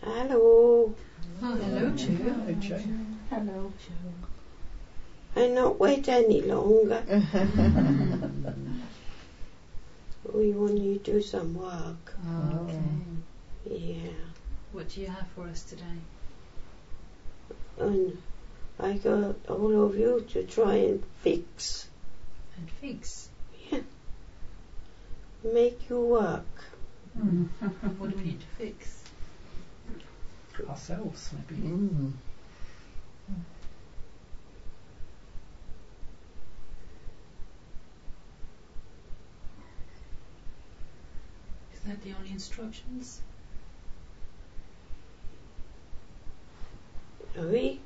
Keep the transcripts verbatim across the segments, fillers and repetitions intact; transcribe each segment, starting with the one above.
Hello. Oh, hello, Joe. Hello, Joe. Hello, Joe. I'll not wait any longer. We want you to do some work. Oh, okay. Yeah. What do you have for us today? And I got all of you to try and fix. And fix. Yeah. Make you work. Mm. What do we need to fix? Ourselves, maybe. Mm. Is that the only instructions? Are we?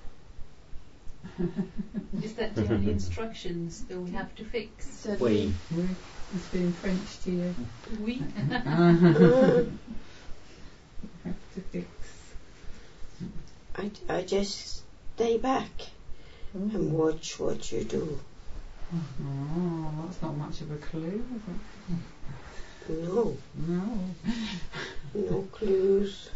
Is that the only instructions that we have to fix? So We. we. It's been French to you. We? Uh, Have to fix. I, I just stay back and watch what you do. Oh, that's not much of a clue, is it? No, No. no clues.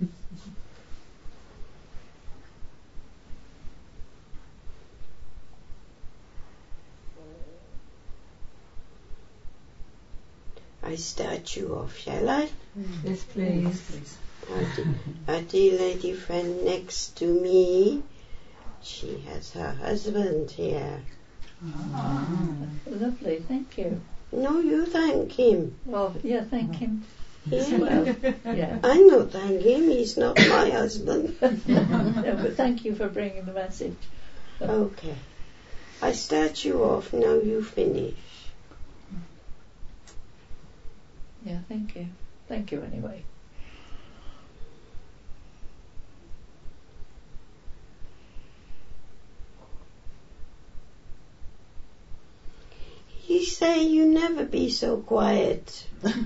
I start you off, shall I? Yes, please. Please. Our, de- our dear lady friend next to me, she has her husband here. Ah. Lovely, thank you. No, you thank him. Well, yeah, thank him. Yeah. Well, yeah. I'm not thanking him, he's not my husband. No, but thank you for bringing the message. Okay. I start you off, now you finish. Yeah, thank you. Thank you anyway. You say you never be so quiet.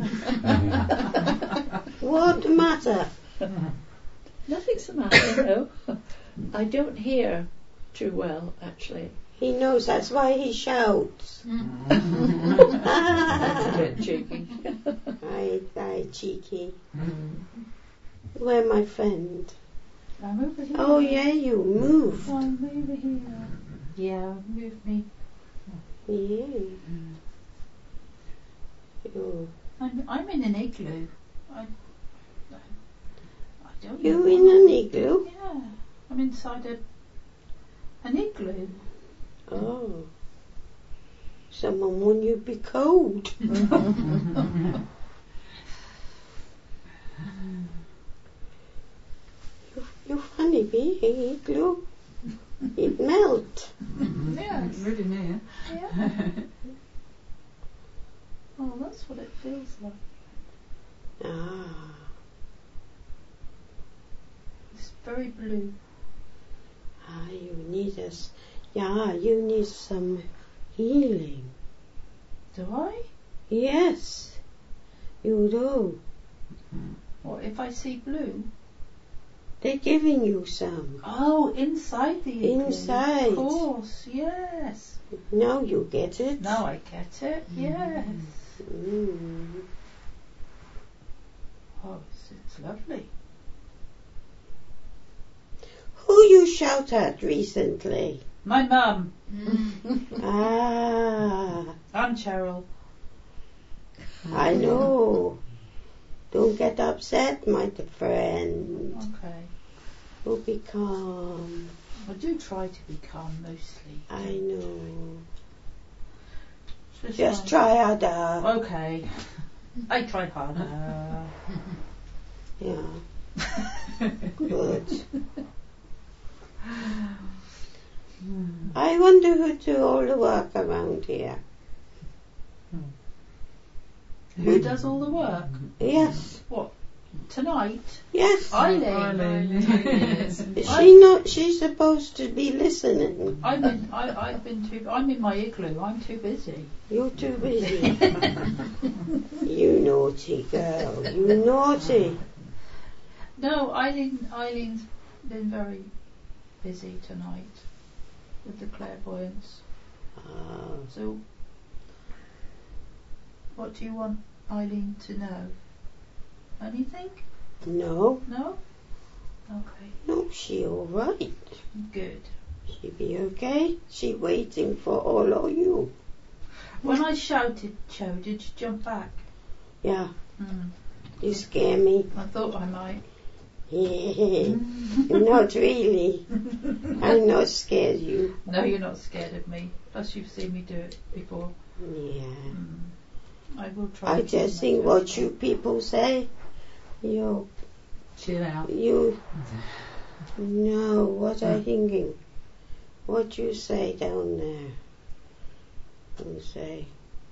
What the matter? Nothing's the matter, no. I don't hear too well, actually. He knows that's why he shouts. That's a bit cheeky. Aye, aye, cheeky. Where my friend? I'm over here. Oh yeah, you moved. I'm over here. Yeah, move me. Yeah. You, I'm, I'm in an igloo. I, I don't know. you why. in an igloo? Yeah, I'm inside a an igloo. Oh. Someone warned you be cold. you, you funny being igloo. It melt. Yes. It's really near. Yeah. Oh, that's what it feels like. Ah. It's very blue. Ah, you need us. Yeah, you need some healing. Do I? Yes, you do. Or if I see blue? They're giving you some. Oh, inside the igloo. Inside. Of course, yes. Now you get it. Now I get it, yes. Mm. Oh, it's, it's lovely. Who you shout at recently? My mum. Ah, I'm Cheryl. I know. Don't get upset, my friend. Okay. We'll be calm. I do try to be calm mostly. I know. Just, Just like- try harder. Okay. I tried harder. Yeah. Good. I wonder who do all the work around here. Who does all the work? Yes. What? Tonight? Yes. Eileen. Is she not? She's supposed to be listening. I've been. I, I've been too. I'm in my igloo. I'm too busy. You're too busy. You naughty girl. You naughty. No, Eileen. Eileen's been very busy tonight with the clairvoyance. Oh. So, what do you want Eileen to know? Anything? No, No? Okay, no, she all right. good. She be okay. She waiting for all of you. When I shouted, Joe, did you jump back? Yeah, Mm. you scare me. I thought I might. Not really. I'm not scared you. No, you're not scared of me. Plus, you've seen me do it before. Yeah. Mm. I will try. I to keep just think myself what you people say. You, Chill out. you. No, what I thinking? What you say down there? You say,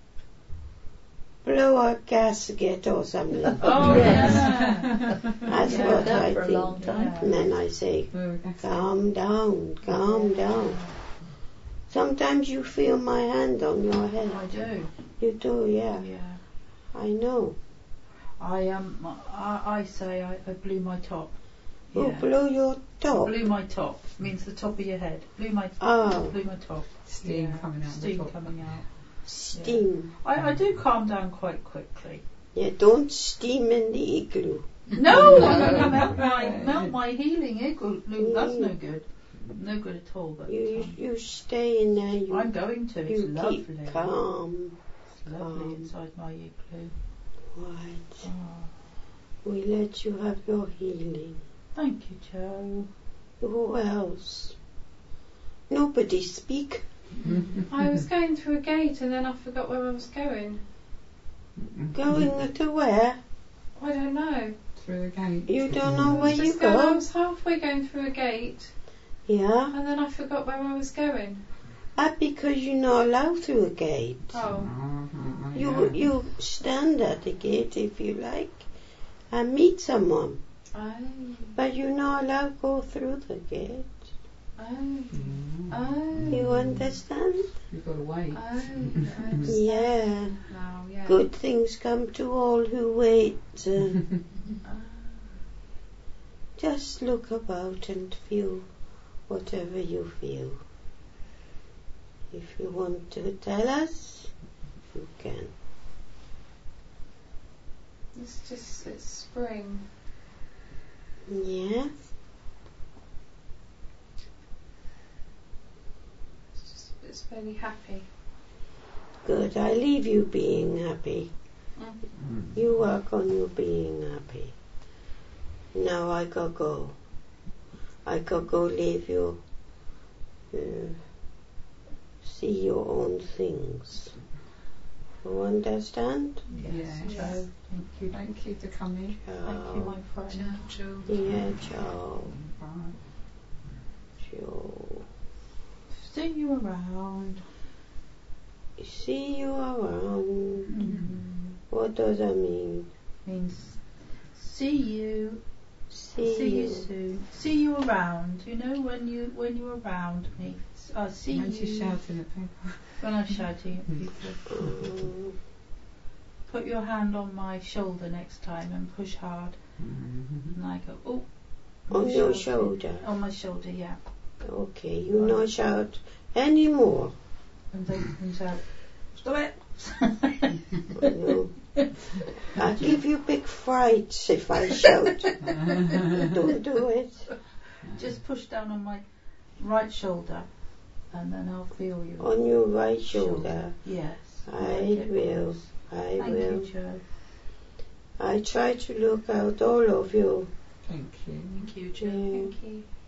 blow a gasket or something. Oh, Yes. yeah. That's Yeah, what that I for a think. long time. And then I say, Oh, that's calm down, calm down. Sometimes you feel my hand on your head. I do. You do, yeah. Yeah. I know. I um, I, I say I, I blew my top. Oh, Yeah. blow your top. Blew my top means the top of your head. Blew my Oh, blew my top. steam Yeah. coming out Steam the top. coming out. steam. I, I do calm down quite quickly. Yeah, don't steam in the igloo. No, I'm not gonna melt my melt my healing igloo. That's no good. No good at all. But You um, you stay in there. You, I'm going to. It's you lovely. keep calm. It's lovely calm. inside my igloo. Right. Oh, We let you have your healing. thank you, Joe. Who else? Nobody speak. I was going through a gate and then I forgot where I was going. Going to where? I don't know. Through the gate. You don't know where you Just go- I go? was halfway going through a gate Yeah. and then I forgot where I was going. Ah, because you're not allowed through a gate. Oh. Uh-huh, You yeah. you stand at the gate if you like and meet someone, Oh. but you're not allowed to go through the gate. Oh. Mm. Oh. You understand? You've got to wait. Oh. I understand Yeah. now, yeah. Good things come to all who wait. Uh, Oh. just look about and feel whatever you feel. If you want to tell us, you can. It's just, it's spring. Yeah. It's just, it's very happy. Good. I leave you being happy. Mm. You work on you being happy. Now I gotta go. I gotta go leave you. Uh, see your own things. You understand? Yes, Yes. Joe. Thank you. Thank you for coming. Thank you, my friend. Joe. Yeah, ciao. Bye. Ciao. See you around. See you around. Mm. What does that mean? Means see you. See, See you soon. See you around. You know when you when you're around me. I see When you she's shouting at people. when I'm shouting at people. Um, Put your hand on my shoulder next time and push hard. And I go, oh. on your shoulder. On my shoulder, yeah. Okay, you not shout anymore. And they can shout, stop it. No. I'll give you big frights if I shout. Don't do it. Just push down on my right shoulder, and then I'll feel you. On your right shoulder. Yes. I like it, will. please. I Thank will. you, Joe. I try to look out all of you. Thank you. Thank you, Joe. Yeah. Thank you.